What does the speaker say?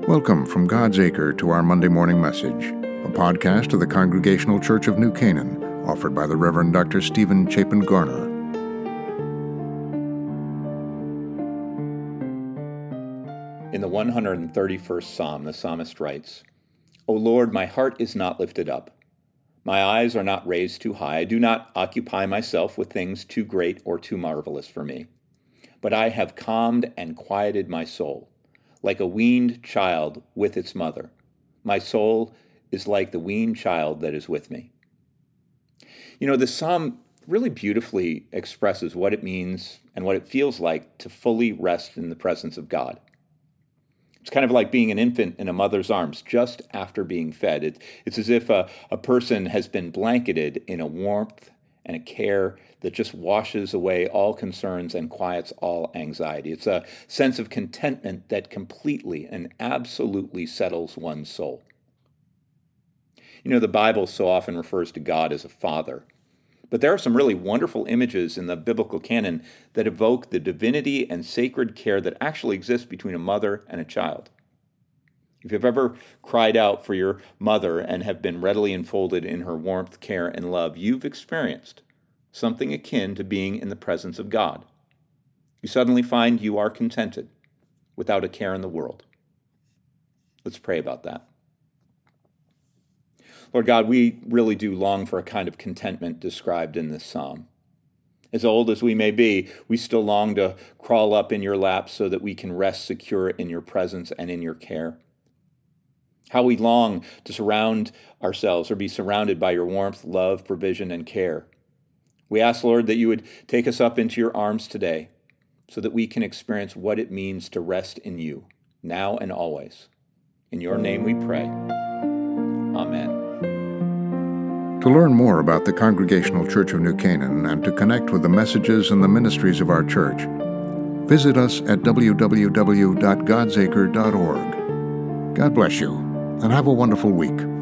Welcome from God's Acre to our Monday morning message, a podcast of the Congregational Church of New Canaan, offered by the Reverend Dr. Stephen Chapin Garner. In the 131st Psalm, the psalmist writes, "O Lord, my heart is not lifted up. My eyes are not raised too high. I do not occupy myself with things too great or too marvelous for me. But I have calmed and quieted my soul, like a weaned child with its mother. My soul is like the weaned child that is with me." You know, the psalm really beautifully expresses what it means and what it feels like to fully rest in the presence of God. It's kind of like being an infant in a mother's arms just after being fed. It's as if a person has been blanketed in a warmth and a care that just washes away all concerns and quiets all anxiety. It's a sense of contentment that completely and absolutely settles one's soul. You know, the Bible so often refers to God as a father, but there are some really wonderful images in the biblical canon that evoke the divinity and sacred care that actually exists between a mother and a child. If you've ever cried out for your mother and have been readily enfolded in her warmth, care, and love, you've experienced something akin to being in the presence of God. You suddenly find you are contented without a care in the world. Let's pray about that. Lord God, we really do long for a kind of contentment described in this psalm. As old as we may be, we still long to crawl up in your lap so that we can rest secure in your presence and in your care. How we long to surround ourselves or be surrounded by your warmth, love, provision, and care. We ask, Lord, that you would take us up into your arms today so that we can experience what it means to rest in you, now and always. In your name we pray. Amen. To learn more about the Congregational Church of New Canaan and to connect with the messages and the ministries of our church, visit us at www.godsacre.org. God bless you, and have a wonderful week.